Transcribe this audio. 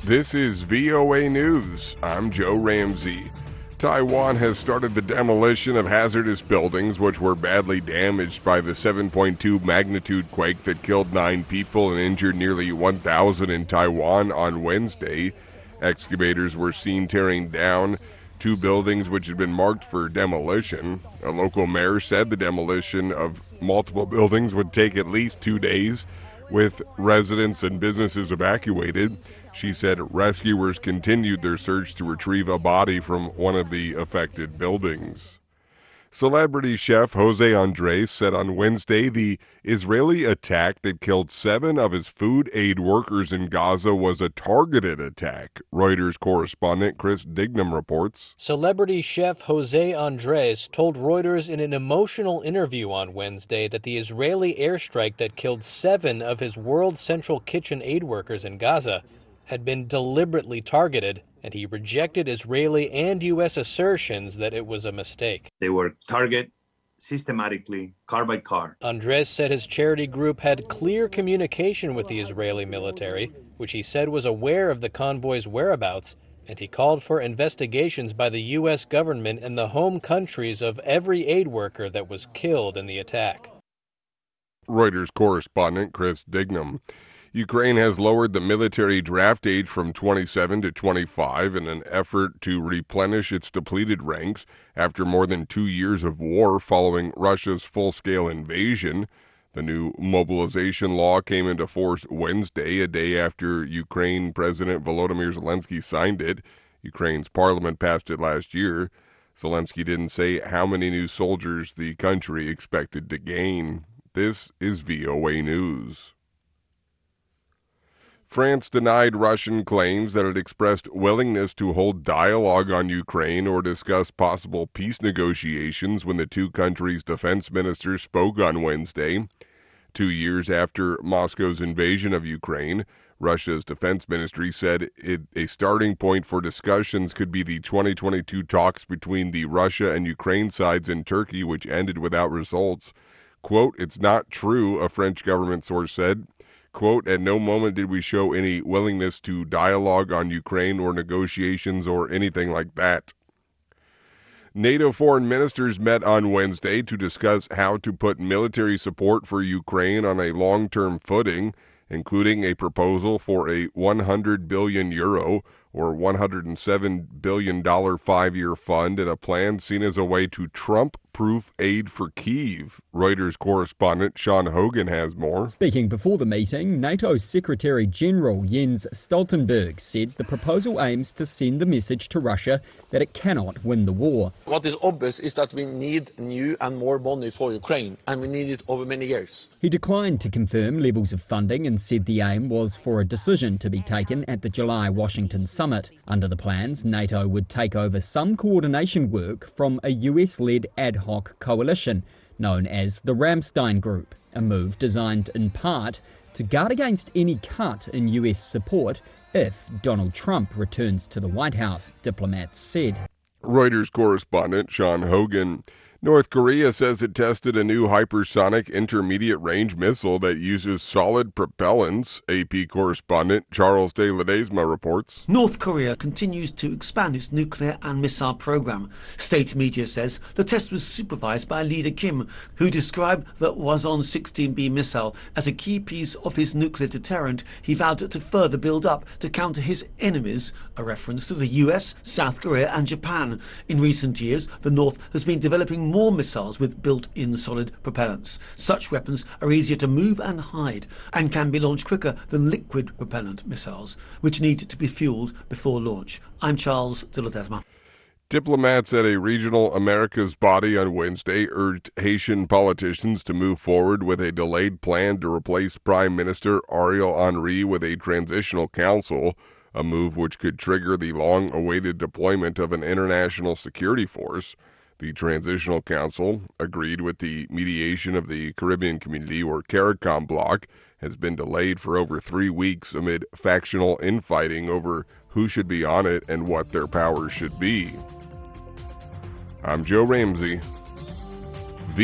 This is VOA News. I'm Joe Ramsey. Taiwan has started the demolition of hazardous buildings which were badly damaged by the 7.2 magnitude quake that killed 9 people and injured nearly 1,000 in Taiwan on Wednesday. Excavators were seen tearing down 2 buildings which had been marked for demolition. A local mayor said the demolition of multiple buildings would take at least 2 days, with residents and businesses evacuated. She said rescuers continued their search to retrieve a body from one of the affected buildings. Celebrity chef Jose Andres said on Wednesday the Israeli attack that killed 7 of his food aid workers in Gaza was a targeted attack. Reuters correspondent Chris Dignam reports. Celebrity chef Jose Andres told Reuters in an emotional interview on Wednesday that the Israeli airstrike that killed 7 of his World Central Kitchen aid workers in Gaza had been deliberately targeted, and he rejected Israeli and U.S. assertions that it was a mistake. They were targeted systematically, car by car. Andres said his charity group had clear communication with the Israeli military, which he said was aware of the convoy's whereabouts, and he called for investigations by the U.S. government and the home countries of every aid worker that was killed in the attack. Reuters correspondent Chris Dignam. Ukraine has lowered the military draft age from 27 to 25 in an effort to replenish its depleted ranks after more than 2 years of war following Russia's full-scale invasion. The new mobilization law came into force Wednesday, a day after Ukraine President Volodymyr Zelensky signed it. Ukraine's parliament passed it last year. Zelensky didn't say how many new soldiers the country expected to gain. This is VOA News. France denied Russian claims that it expressed willingness to hold dialogue on Ukraine or discuss possible peace negotiations when the two countries' defense ministers spoke on Wednesday. 2 years after Moscow's invasion of Ukraine, Russia's defense ministry said a starting point for discussions could be the 2022 talks between the Russia and Ukraine sides in Turkey, which ended without results. Quote, "It's not true," a French government source said. Quote, "At no moment did we show any willingness to dialogue on Ukraine or negotiations or anything like that." NATO foreign ministers met on Wednesday to discuss how to put military support for Ukraine on a long-term footing, including a proposal for a €100 billion or $107 billion 5-year fund and a plan seen as a way to Trump-proof aid for Kyiv. Reuters correspondent Sean Hogan has more. Speaking before the meeting, NATO's Secretary-General Jens Stoltenberg said the proposal aims to send the message to Russia that it cannot win the war. What is obvious is that we need new and more money for Ukraine, and we need it over many years. He declined to confirm levels of funding and said the aim was for a decision to be taken at the July Washington summit. Under the plans, NATO would take over some coordination work from a US-led ad hoc coalition known as the Ramstein Group, a move designed in part to guard against any cut in US support if Donald Trump returns to the White House, diplomats said. Reuters correspondent Sean Hogan. North Korea says it tested a new hypersonic intermediate-range missile that uses solid propellants. AP correspondent Charles de Ledesma reports. North Korea continues to expand its nuclear and missile program. State media says the test was supervised by leader Kim, who described the Hwazong-16B missile as a key piece of his nuclear deterrent he vowed to further build up to counter his enemies, a reference to the US, South Korea and Japan. In recent years, the North has been developing more missiles with built-in solid propellants. Such weapons are easier to move and hide and can be launched quicker than liquid propellant missiles, which need to be fueled before launch. I'm Charles de Ledesma. Diplomats at a regional America's body on Wednesday urged Haitian politicians to move forward with a delayed plan to replace Prime Minister Ariel Henry with a transitional council, a move which could trigger the long-awaited deployment of an international security force. The Transitional Council, agreed with the mediation of the Caribbean Community, or CARICOM bloc, has been delayed for over 3 weeks amid factional infighting over who should be on it and what their powers should be. I'm Joe Ramsey.